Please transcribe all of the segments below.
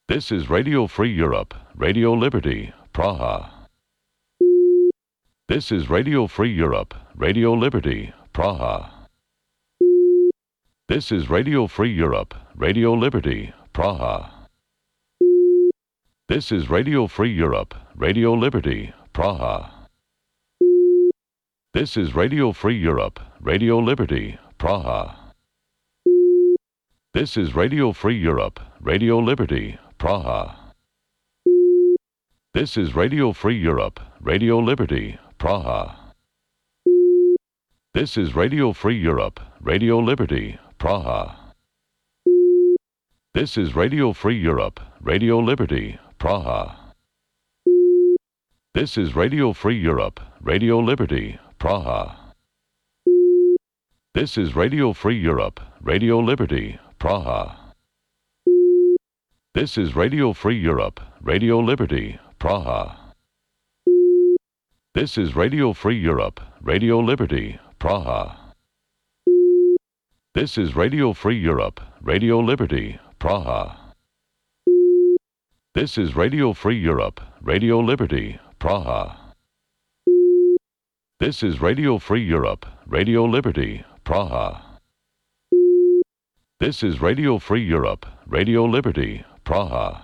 This is Radio Free Europe, Radio Liberty, Praha. This is Radio Free Europe, Radio Liberty, Praha. This is Radio Free Europe, Radio Liberty, Praha. This is Radio Free Europe, Radio Liberty, Praha. This is Radio Free Europe, Radio Liberty, Praha. This is Radio Free Europe, Radio Liberty, Praha. This is Radio Free Europe, Radio Liberty, Praha. This is Radio Free Europe, Radio Liberty, Praha. This is Radio Free Europe, Radio Liberty, Praha. This is Radio Free Europe, Radio Liberty, Praha. This is Radio Free Europe, Radio Liberty, Praha. This is Radio Free Europe, Radio Liberty, Praha. This is Radio Free Europe, Radio Liberty, Praha. This is Radio Free Europe, Radio Liberty, Praha. This is Radio Free Europe, Radio Liberty, Praha. This is Radio Free Europe, Radio Liberty, Praha. This is Radio Free Europe, Radio Liberty, Praha.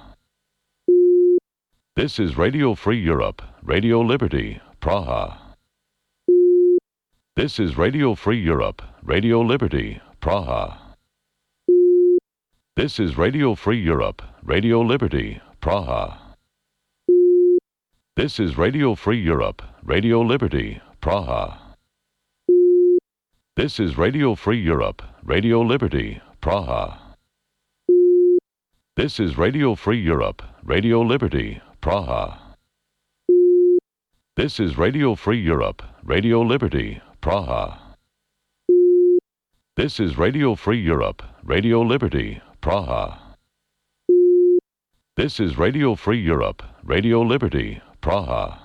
This is Radio Free Europe, Radio Liberty, Praha. This is Radio Free Europe, Radio Liberty, Praha. This is Radio Free Europe, Radio Liberty, Praha. This is Radio Free Europe, Radio Liberty, Praha. This is Radio Free Europe, Radio Liberty, Praha. This is Radio Free Europe, Radio Liberty, Praha. This is Radio Free Europe, Radio Liberty, Praha. This is Radio Free Europe, Radio Liberty, Praha. This is Radio Free Europe, Radio Liberty, Praha.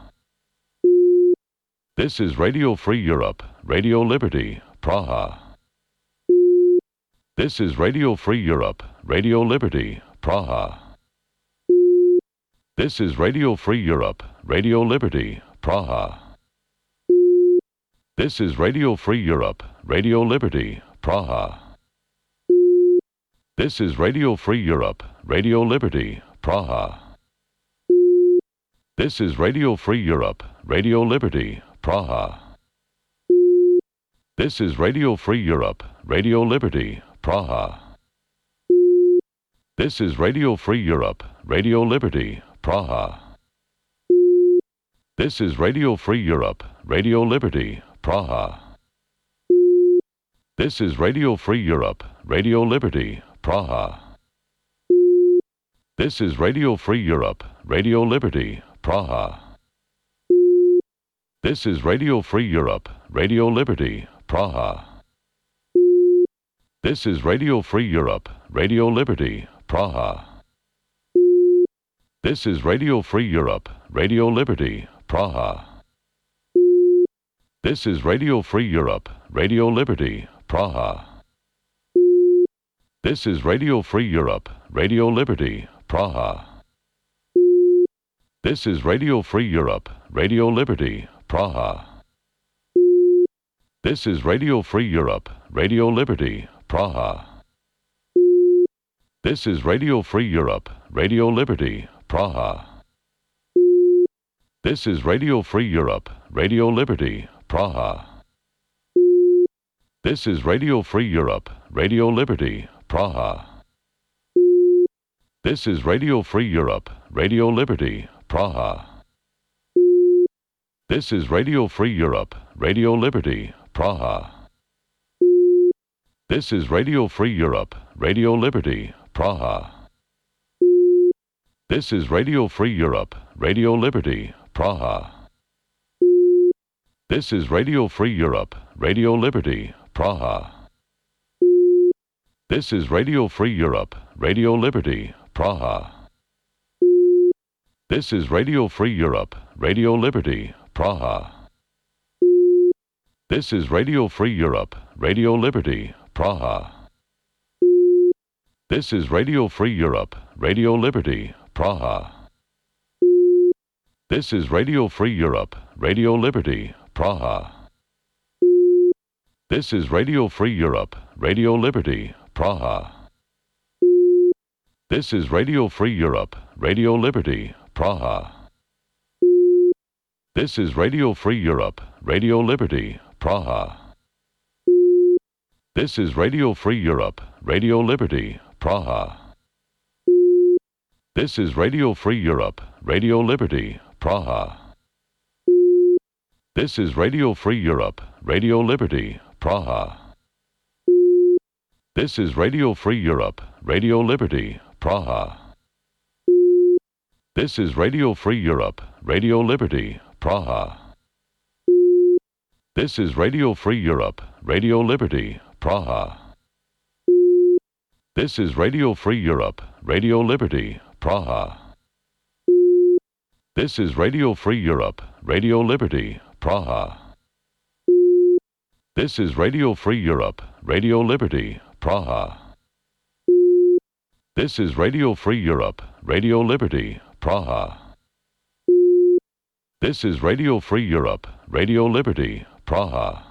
This is Radio Free Europe, Radio Liberty, Praha. This is Radio Free Europe, Radio Liberty, Praha. This is Radio Free Europe, Radio Liberty, Praha. This is Radio Free Europe, Radio Liberty, Praha. This is Radio Free Europe, Radio Liberty, Praha. This is Radio Free Europe, Radio Liberty, Praha. This is Radio Free Europe, Radio Liberty, Praha. This is Radio Free Europe, Radio Liberty, Praha. This is Radio Free Europe, Radio Liberty, Praha. This is Radio Free Europe, Radio Liberty, Praha. This is Radio Free Europe, Radio Liberty, Praha. This is Radio Free Europe, Radio Liberty, Praha. This is Radio Free Europe, Radio Liberty, Praha. This is Radio Free Europe, Radio Liberty, Praha. This is Radio Free Europe, Radio Liberty, Praha. This is Radio Free Europe, Radio Liberty, Praha. This is Radio Free Europe, Radio Liberty, Praha. This is Radio Free Europe, Radio Liberty, Praha. This is Radio Free Europe, Radio Liberty, Praha. This is Radio Free Europe, Radio Liberty, Praha. This is Radio Free Europe, Radio Liberty, Praha. This is Radio Free Europe, Radio Liberty, Praha. This is Radio Free Europe, Radio Liberty, Praha. This is Radio Free Europe, Radio Liberty, Praha. This is Radio Free Europe, Radio Liberty, Praha. This is Radio Free Europe, Radio Liberty, Praha. This is Radio Free Europe, Radio Liberty, Praha. This is Radio Free Europe, Radio Liberty, Praha. This is Radio Free Europe, Radio Liberty, Praha. This is Radio Free Europe, Radio Liberty, Praha. This is Radio Free Europe, Radio Liberty, Praha. This is Radio Free Europe, Radio Liberty, Praha. This is Radio Free Europe, Radio Liberty, Praha. This is Radio Free Europe, Radio Liberty, Praha. This is Radio Free Europe, Radio Liberty, Praha. This is Radio Free Europe, Radio Liberty, Praha. This is Radio Free Europe, Radio Liberty, Praha. This is Radio Free Europe, Radio Liberty, Praha. This is Radio Free Europe, Radio Liberty, Praha. This is Radio Free Europe, Radio Liberty, Praha. This is Radio Free Europe, Radio Liberty, Praha. This is Radio Free Europe, Radio Liberty, Praha. This is Radio Free Europe, Radio Liberty, Praha. This is Radio Free Europe, Radio Liberty, Praha. This is Radio Free Europe, Radio Liberty, Praha.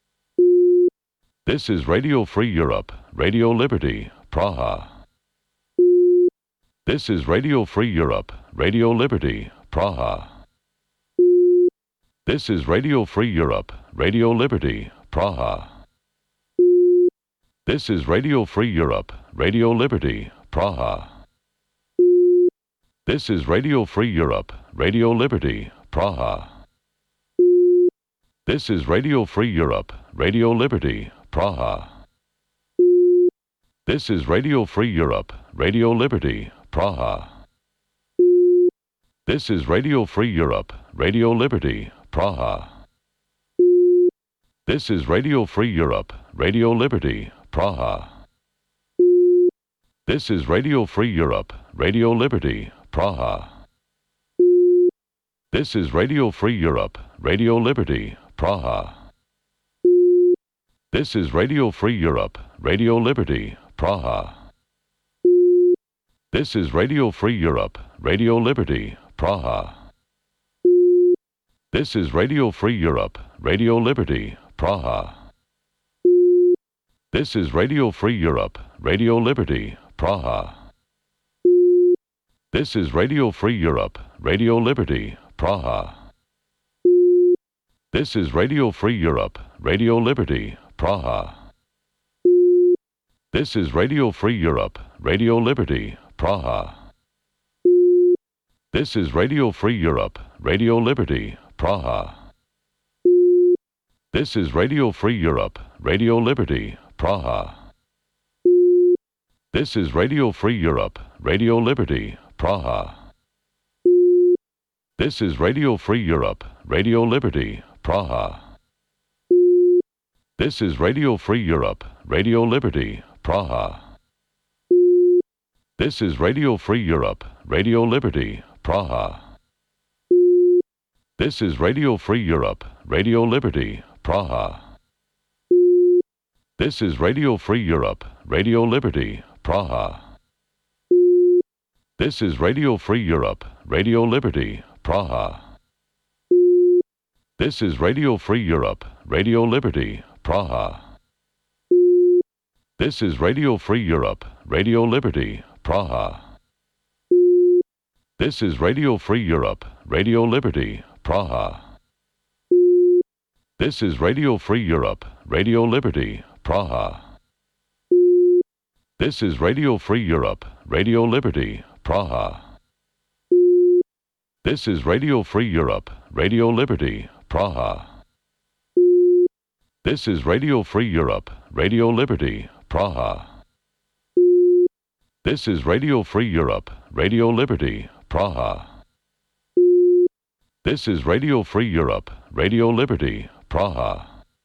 This is Radio Free Europe, Radio Liberty, Praha. This is Radio Free Europe, Radio Liberty, Praha. This is Radio Free Europe, Radio Liberty, Praha. This is Radio Free Europe, Radio Liberty, Praha. This is Radio Free Europe, Radio Liberty, Praha. This is Radio Free Europe, Radio Liberty, Praha. This is Radio Free Europe, Radio Liberty, Praha. This is Radio Free Europe, Radio Liberty, Praha. This is Radio Free Europe, Radio Liberty, Praha. This is Radio Free Europe, Radio Liberty, Praha. This is Radio Free Europe, Radio Liberty, Praha. This is Radio Free Europe, Radio Liberty, Praha. This is Radio Free Europe, Radio Liberty, Praha. This is Radio Free Europe, Radio Liberty, Praha. This is Radio Free Europe, Radio Liberty, Praha. This is Radio Free Europe, Radio Liberty, Praha. This is Radio Free Europe, Radio Liberty, Praha. This is Radio Free Europe, Radio Liberty, Praha. This is Radio Free Europe, Radio Liberty, Praha. This is Radio Free Europe, Radio Liberty, Praha. This is Radio Free Europe, Radio Liberty, Praha. This is Radio Free Europe, Radio Liberty, Praha. This is Radio Free Europe, Radio Liberty, Praha. This is Radio Free Europe, Radio Liberty, Praha. This is Radio Free Europe, Radio Liberty, Praha. This is Radio Free Europe, Radio Liberty, Praha. This is Radio Free Europe, Radio Liberty, Praha. This is Radio Free Europe, Radio Liberty, Praha. This is Radio Free Europe, Radio Liberty, Praha. This is Radio Free Europe, Radio Liberty, Praha. This is Radio Free Europe, Radio Liberty, Praha. This is Radio Free Europe, Radio Liberty, Praha. This is Radio Free Europe, Radio Liberty, Praha. This is Radio Free Europe, Radio Liberty, Praha. This is Radio Free Europe, Radio Liberty, Praha. This is Radio Free Europe, Radio Liberty, Praha.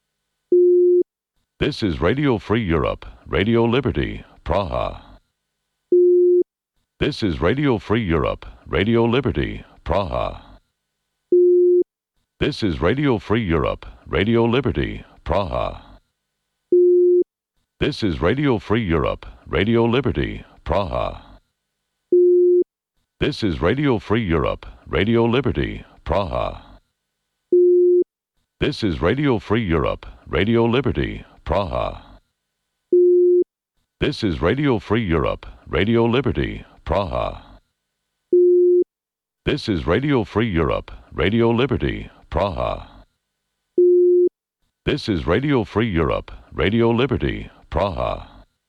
This is Radio Free Europe, Radio Liberty, Praha. This is Radio Free Europe, Radio Liberty, Praha. This is Radio Free Europe, Radio Liberty, Praha. This is Radio Free Europe, Radio Liberty, Praha. This is Radio Free Europe, Radio Liberty, Praha. This is Radio Free Europe, Radio Liberty, Praha. This is Radio Free Europe, Radio Liberty, Praha. This is Radio Free Europe, Radio Liberty, Praha. This is Radio Free Europe, Radio Liberty, Praha.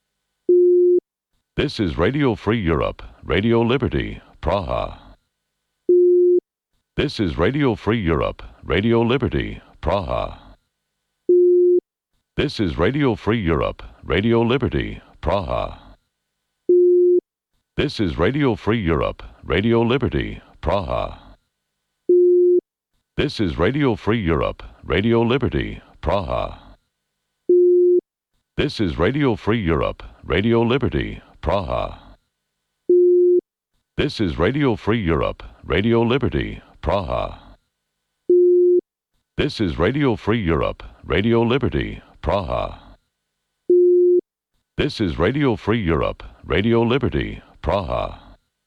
This is Radio Free Europe, Radio Liberty, Praha. This is Radio Free Europe, Radio Liberty, Praha. This is Radio Free Europe, Radio Liberty, Praha. This is Radio Free Europe, Radio Liberty, Praha. This is Radio Free Europe, Radio Liberty, Praha. This is Radio Free Europe, Radio Liberty, Praha. This is Radio Free Europe, Radio Liberty, Praha. This is Radio Free Europe, Radio Liberty, Praha. This is Radio Free Europe, Radio Liberty, Praha.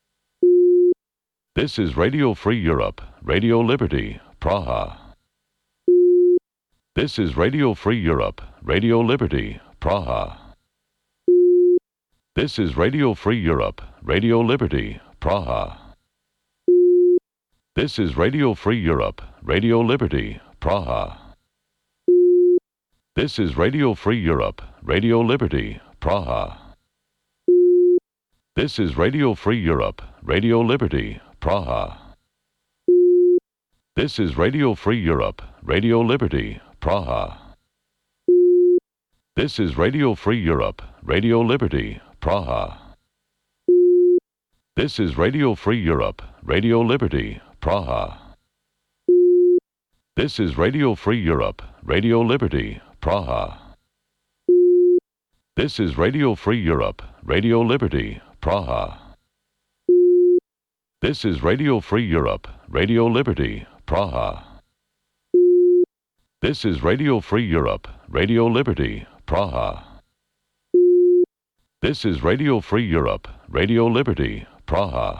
This is Radio Free Europe, Radio Liberty, Praha. This is Radio Free Europe, Radio Liberty, Praha. This is Radio Free Europe, Radio Liberty, Praha. This is Radio Free Europe, Radio Liberty, Praha. This is Radio Free Europe, Radio Liberty, Praha. This is Radio Free Europe, Radio Liberty, Praha. This is Radio Free Europe, Radio Liberty, Praha. This is Radio Free Europe, Radio Liberty, Praha. This is Radio Free Europe, Radio Liberty, Praha. This is Radio Free Europe, Radio Liberty, Praha. This is Radio Free Europe, Radio Liberty, Praha. This is Radio Free Europe, Radio Liberty, Praha. This is Radio Free Europe, Radio Liberty, Praha. This is Radio Free Europe, Radio Liberty, Praha.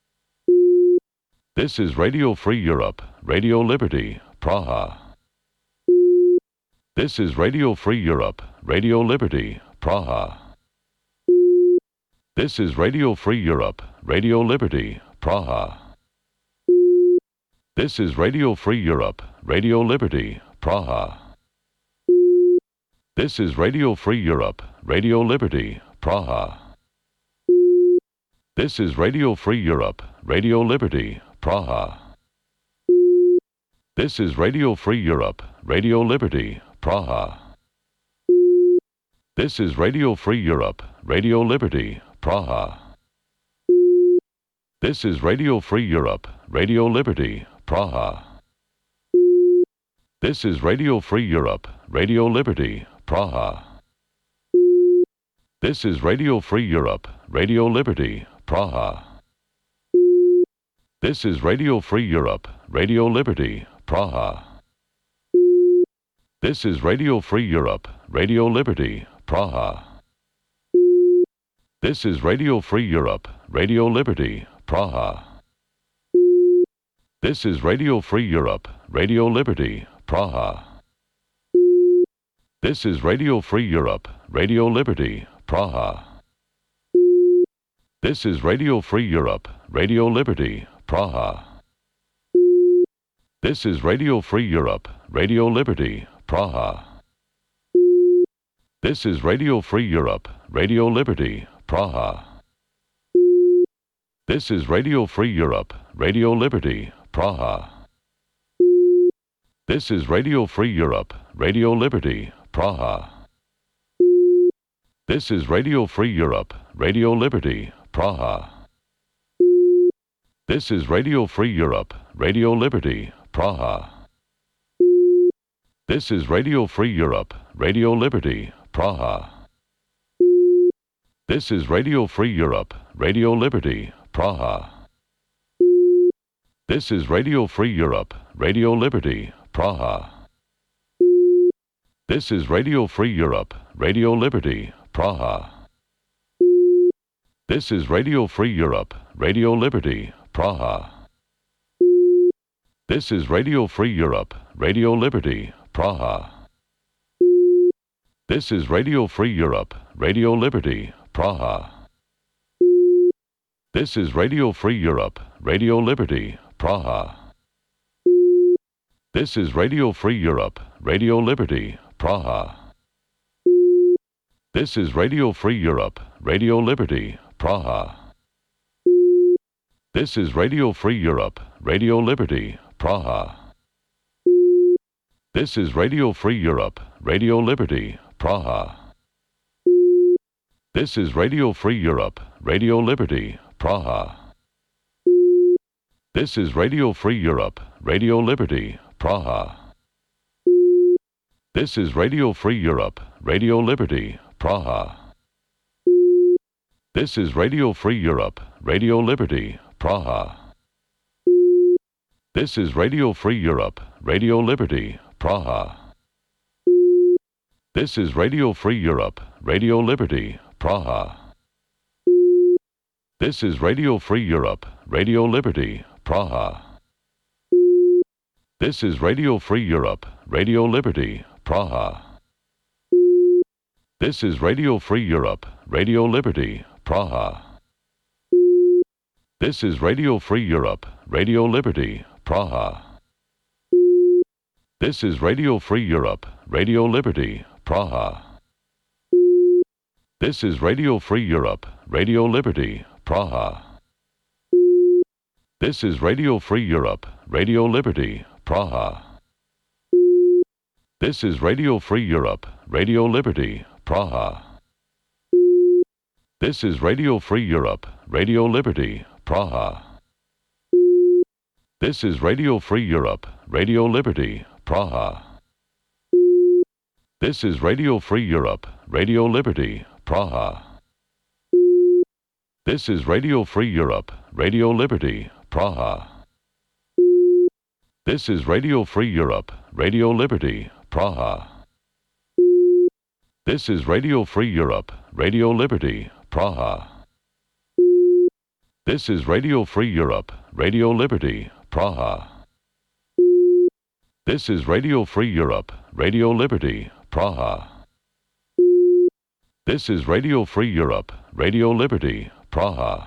This is Radio Free Europe, Radio Liberty, Praha. This is Radio Free Europe, Radio Liberty, Praha. This is Radio Free Europe, Radio Liberty, Praha. This is Radio Free Europe, Radio Liberty, Praha. This is Radio Free Europe, Radio Liberty, Praha. This is Radio Free Europe, Radio Liberty, Praha. This is Radio Free Europe, Radio Liberty, Praha. This is Radio Free Europe, Radio Liberty, Praha. This is Radio Free Europe, Radio Liberty, Praha. This is Radio Free Europe, Radio Liberty, Praha. This is Radio Free Europe, Radio Liberty, Praha. This is Radio Free Europe, Radio Liberty, Praha. This is Radio Free Europe, Radio Liberty, Praha. This is Radio Free Europe, Radio Liberty, Praha. This is Radio Free Europe, Radio Liberty, Praha. This is Radio Free Europe, Radio Liberty, Praha. This is Radio Free Europe, Radio Liberty, Praha. This is Radio Free Europe, Radio Liberty, Praha. This is Radio Free Europe, Radio Liberty, Praha. This is Radio Free Europe, Radio Liberty, Praha. This is Radio Free Europe, Radio Liberty, Praha. This is Radio Free Europe, Radio Liberty, Praha. This is Radio Free Europe, Radio Liberty, Praha. This is Radio Free Europe, Radio Liberty, Praha. This is Radio Free Europe, Radio Liberty, Praha. This is Radio Free Europe, Radio Liberty, Praha. This is Radio Free Europe, Radio Liberty, Praha. This is Radio Free Europe, Radio Liberty, Praha. This is Radio Free Europe, Radio Liberty, Praha. This is Radio Free Europe, Radio Liberty, Praha. This is Radio Free Europe, Radio Liberty, Praha. This is Radio Free Europe, Radio Liberty, Praha. This is Radio Free Europe, Radio Liberty, Praha. This is Radio Free Europe, Radio Liberty, Praha. This is Radio Free Europe, Radio Liberty, Praha. This is Radio Free Europe, Radio Liberty, Praha. This is Radio Free Europe, Radio Liberty, Praha. This is Radio Free Europe, Radio Liberty, Praha. This is Radio Free Europe, Radio Liberty, Praha. This is Radio Free Europe, Radio Liberty, Praha. This is Radio Free Europe, Radio Liberty, Praha. This is Radio Free Europe, Radio Liberty, Praha. This is Radio Free Europe, Radio Liberty, Praha. This is Radio Free Europe, Radio Liberty, Praha. This is Radio Free Europe, Radio Liberty, Praha. This is Radio Free Europe, Radio Liberty, Praha. This is Radio Free Europe, Radio Liberty, Praha. This is Radio Free Europe, Radio Liberty, Praha. This is Radio Free Europe, Radio Liberty, Praha. This is Radio Free Europe, Radio Liberty, Praha. This is Radio Free Europe, Radio Liberty, Praha. This is Radio Free Europe, Radio Liberty, Praha. This is Radio Free Europe, Radio Liberty, Praha. This is Radio Free Europe, Radio Liberty, Praha. This is Radio Free Europe, Radio Liberty, Praha. This is Radio Free Europe, Radio Liberty, Praha. This is Radio Free Europe, Radio Liberty, Praha. This is Radio Free Europe, Radio Liberty, Praha.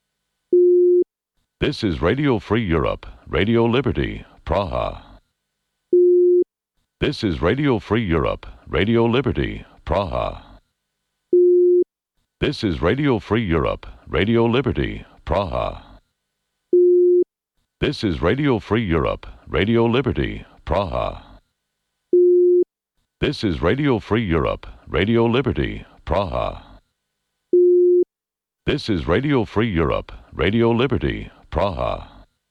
This is Radio Free Europe, Radio Liberty, Praha. This is Radio Free Europe, Radio Liberty, Praha. This is Radio Free Europe, Radio Liberty, Praha. This is Radio Free Europe, Radio Liberty, Praha. This is Radio Free Europe, Radio Liberty, Praha. This is Radio Free Europe, Radio Liberty, Praha.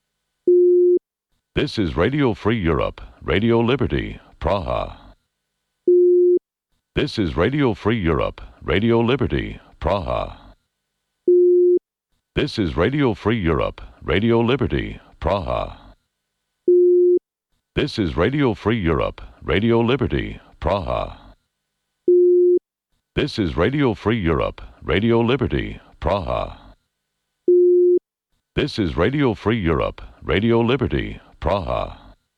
This is Radio Free Europe, Radio Liberty, Praha. This is Radio Free Europe, Radio Liberty, Praha. This is Radio Free Europe, Radio Liberty, Praha. This is Radio Free Europe, Radio Liberty, Praha. This is Radio Free Europe, Radio Liberty, Praha. This is Radio Free Europe, Radio Liberty, Praha.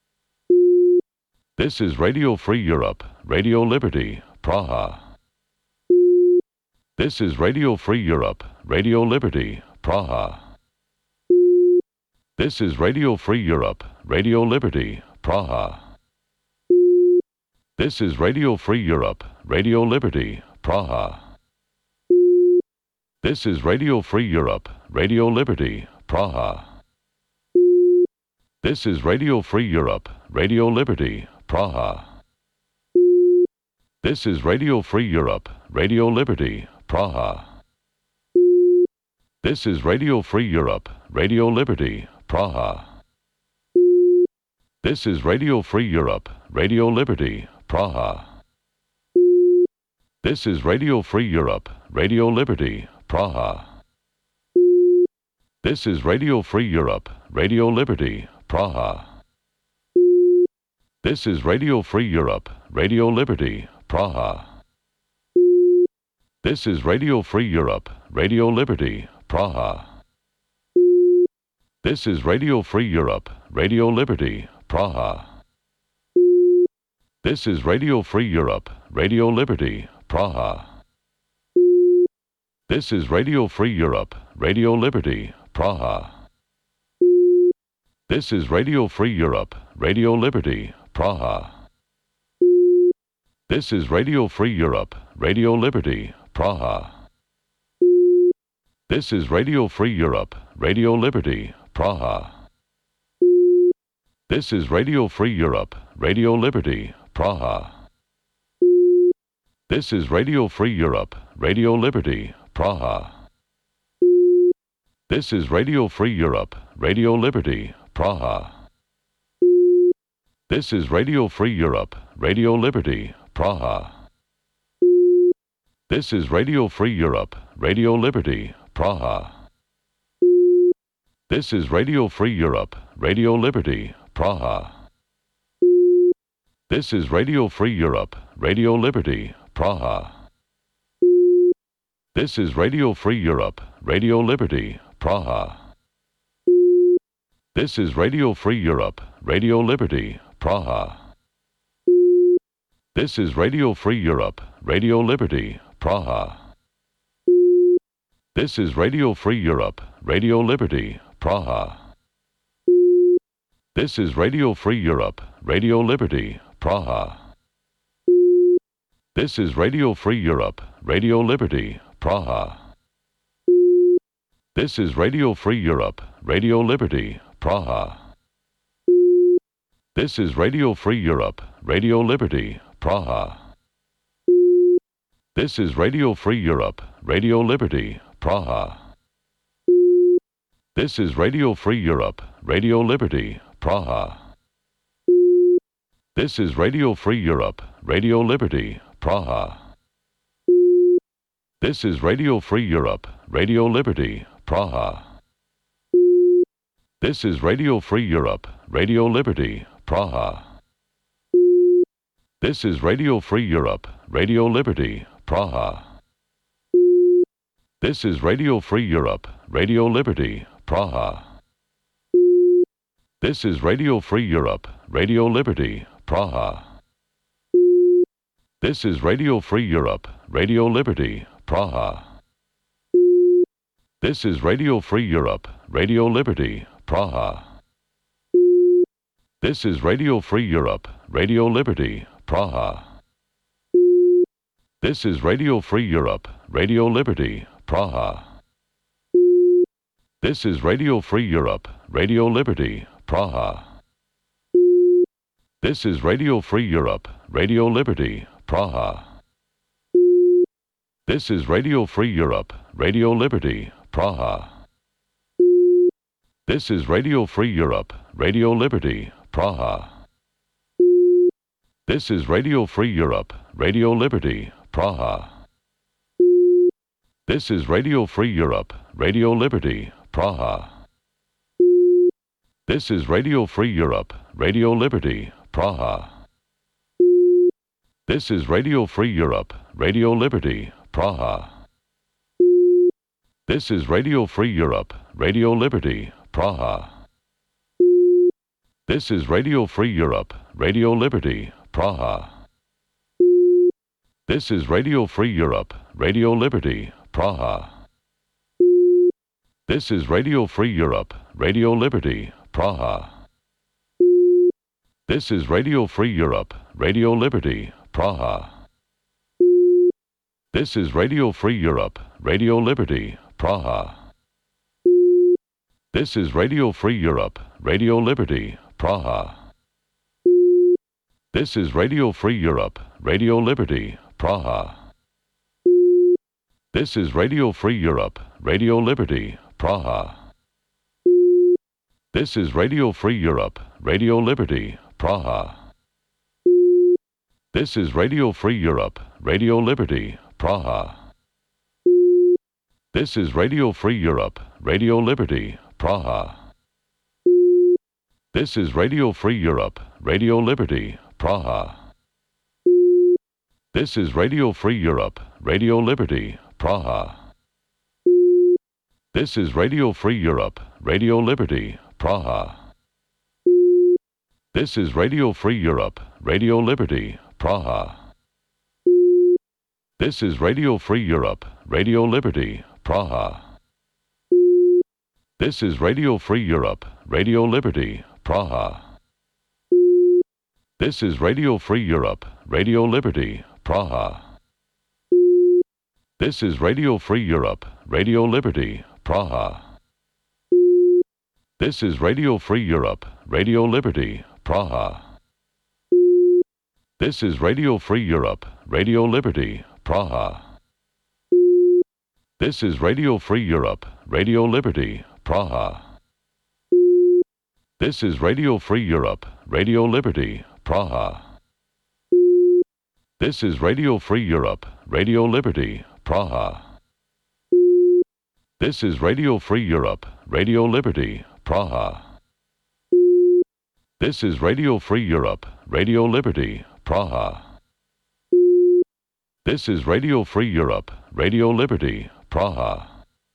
This is Radio Free Europe, Radio Liberty, Praha. This is Radio Free Europe, Radio Liberty, Praha. This is Radio Free Europe, Radio Liberty, Praha. This is Radio Free Europe, Radio Liberty, Praha. This is Radio Free Europe, Radio Liberty, Praha. This is Radio Free Europe, Radio Liberty, Praha. This is Radio Free Europe, Radio Liberty, Praha. This is Radio Free Europe, Radio Liberty, Praha. This is Radio Free Europe, Radio Liberty, Praha. This is Radio Free Europe, Radio Liberty, Praha. This is Radio Free Europe, Radio Liberty, Praha. This is Radio Free Europe, Radio Liberty, Praha. This is Radio Free Europe, Radio Liberty, Praha. This is Radio Free Europe, Radio Liberty, Praha. This is Radio Free Europe, Radio Liberty, Praha. This is Radio Free Europe, Radio Liberty, Praha. This is Radio Free Europe, Radio Liberty, Praha. This is Radio Free Europe, Radio Liberty, Praha. This is Radio Free Europe, Radio Liberty, Praha. This is Radio Free Europe, Radio Liberty, Praha. This is Radio Free Europe, Radio Liberty, Praha. This is Radio Free Europe, Radio Liberty, Praha. This is Radio Free Europe, Radio Liberty, Praha. This is Radio Free Europe, Radio Liberty, Praha. This is Radio Free Europe, Radio Liberty, Praha. This is Radio Free Europe, Radio Liberty, Praha. This is Radio Free Europe, Radio Liberty, Praha. This is Radio Free Europe, Radio Liberty, Praha. This is Radio Free Europe, Radio Liberty, Praha. This is Radio Free Europe, Radio Liberty, Praha. This is Radio Free Europe, Radio Liberty, Praha. This is Radio Free Europe, Radio Liberty, Praha. This is Radio Free Europe, Radio Liberty, Praha. This is Radio Free Europe, Radio Liberty, Praha. This is Radio Free Europe, Radio Liberty, Praha. This is Radio Free Europe, Radio Liberty, Praha. This is Radio Free Europe, Radio Liberty, Praha. This is Radio Free Europe, Radio Liberty, Praha. This is Radio Free Europe, Radio Liberty, Praha. This is Radio Free Europe, Radio Liberty, Praha. This is Radio Free Europe, Radio Liberty, Praha. This is Radio Free Europe, Radio Liberty, Praha. This is Radio Free Europe, Radio Liberty, Praha. This is Radio Free Europe, Radio Liberty, Praha. This is Radio Free Europe, Radio Liberty, Praha. This is Radio Free Europe, Radio Liberty, Praha. This is Radio Free Europe, Radio Liberty, Praha. This is Radio Free Europe, Radio Liberty, Praha. This is Radio Free Europe, Radio Liberty, Praha. This is Radio Free Europe, Radio Liberty, Praha. This is Radio Free Europe, Radio Liberty, Praha. This is Radio Free Europe, Radio Liberty, Praha. This is Radio Free Europe, Radio Liberty, Praha. This is Radio Free Europe, Radio Liberty, Praha. This is Radio Free Europe, Radio Liberty, Praha. This is Radio Free Europe, Radio Liberty, Praha. This is Radio Free Europe, Radio Liberty, Praha. This is Radio Free Europe, Radio Liberty, Praha. This is Radio Free Europe, Radio Liberty, Praha. This is Radio Free Europe, Radio Liberty, Praha. This is Radio Free Europe, Radio Liberty, Praha. This is Radio Free Europe, Radio Liberty, Praha. This is Radio Free Europe, Radio Liberty, Praha. This is Radio Free Europe, Radio Liberty, Praha. This is Radio Free Europe, Radio Liberty, Praha. This is Radio Free Europe, Radio Liberty, Praha. This is Radio Free Europe, Radio Liberty, Praha. This is Radio Free Europe, Radio Liberty, Praha. This is Radio Free Europe, Radio Liberty, Praha. This is Radio Free Europe, Radio Liberty, Praha. This is Radio Free Europe, Radio Liberty, Praha. This is Radio Free Europe, Radio Liberty, Praha. This is Radio Free Europe, Radio Liberty, Praha. This is Radio Free Europe, Radio Liberty, Praha. This is Radio Free Europe, Radio Liberty, Praha. This is Radio Free Europe, Radio Liberty, Praha. This is Radio Free Europe, Radio Liberty, Praha. This is Radio Free Europe, Radio Liberty, Praha. This is Radio Free Europe, Radio Liberty, Praha. This is Radio Free Europe, Radio Liberty, Praha. This is Radio Free Europe, Radio Liberty, Praha. This is Radio Free Europe, Radio Liberty, Praha.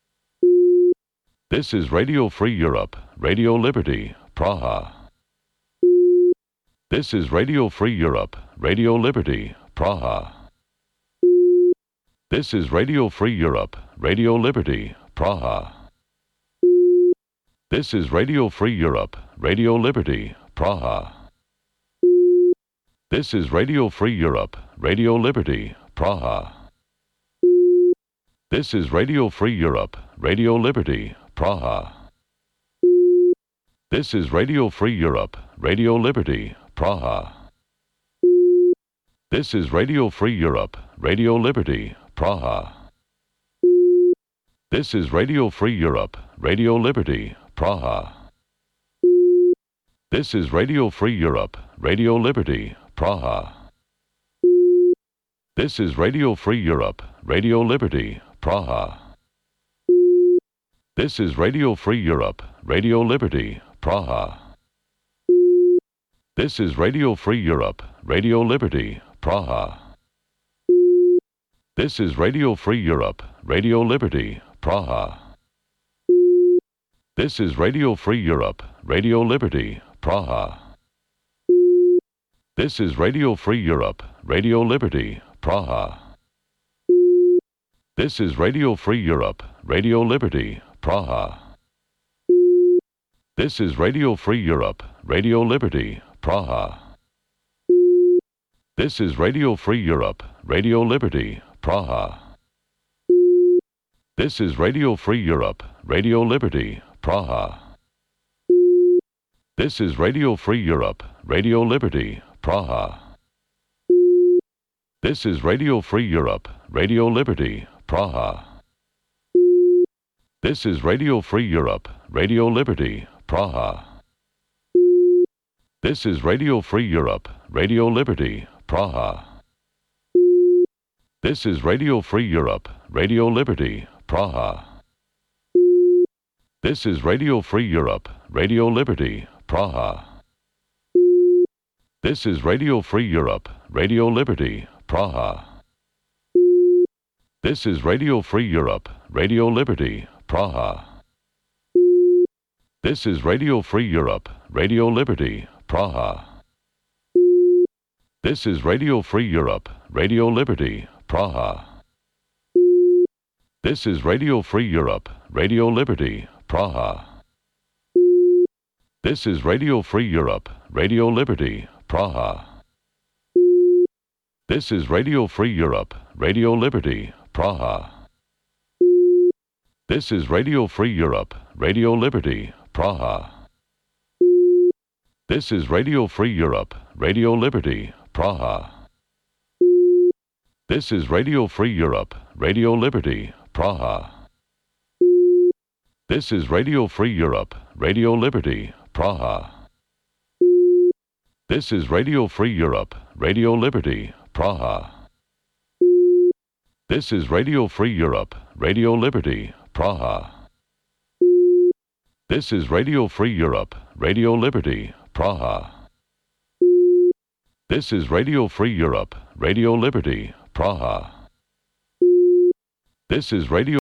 This is Radio Free Europe, Radio Liberty, Praha. This is Radio Free Europe, Radio Liberty, Praha. This is Radio Free Europe, Radio Liberty, Praha. This is Radio Free Europe, Radio Liberty, Praha. This is Radio Free Europe, Radio Liberty, Praha. This is Radio Free Europe, Radio Liberty, Praha. This is Radio Free Europe, Radio Liberty, Praha. This is Radio Free Europe, Radio Liberty, Praha. This is Radio Free Europe, Radio Liberty, Praha. This is Radio Free Europe, Radio Liberty, Praha. This is Radio Free Europe, Radio Liberty, Praha. This is Radio Free Europe, Radio Liberty, Praha. This is Radio Free Europe, Radio Liberty, Praha. This is Radio Free Europe, Radio Liberty, Praha. This is Radio Free Europe, Radio Liberty, Praha. This is Radio Free Europe, Radio Liberty, Praha. This is Radio Free Europe, Radio Liberty, Praha. This is Radio Free Europe, Radio Liberty, Praha. This is Radio Free Europe, Radio Liberty, Praha. This is Radio Free Europe, Radio Liberty, Praha. This is Radio Free Europe, Radio Liberty, Praha. This is Radio Free Europe, Radio Liberty, Praha. This is Radio Free Europe, Radio Liberty, Praha. This is Radio Free Europe, Radio Liberty, Praha. This is Radio Free Europe, Radio Liberty, Praha. This is Radio Free Europe, Radio Liberty, Praha. This is Radio Free Europe, Radio Liberty, Praha. This is Radio Free Europe, Radio Liberty, Praha. This is Radio Free Europe, Radio Liberty, Praha. This is Radio Free Europe, Radio Liberty, Praha. This is Radio Free Europe, Radio Liberty, Praha. This is Radio Free Europe, Radio Liberty, Praha. This is Radio Free Europe, Radio Liberty, Praha. This is Radio Free Europe, Radio Liberty, Praha. This is Radio Free Europe, Radio Liberty, Praha. This is Radio Free Europe, Radio Liberty, Praha. This is Radio Free Europe, Radio Liberty, Praha. This is Radio Free Europe, Radio Liberty, Praha. This is Radio Free Europe, Radio Liberty, Praha. This is Radio Free Europe, Radio Liberty, Praha. This is Radio Free Europe, Radio Liberty, Praha. This is Radio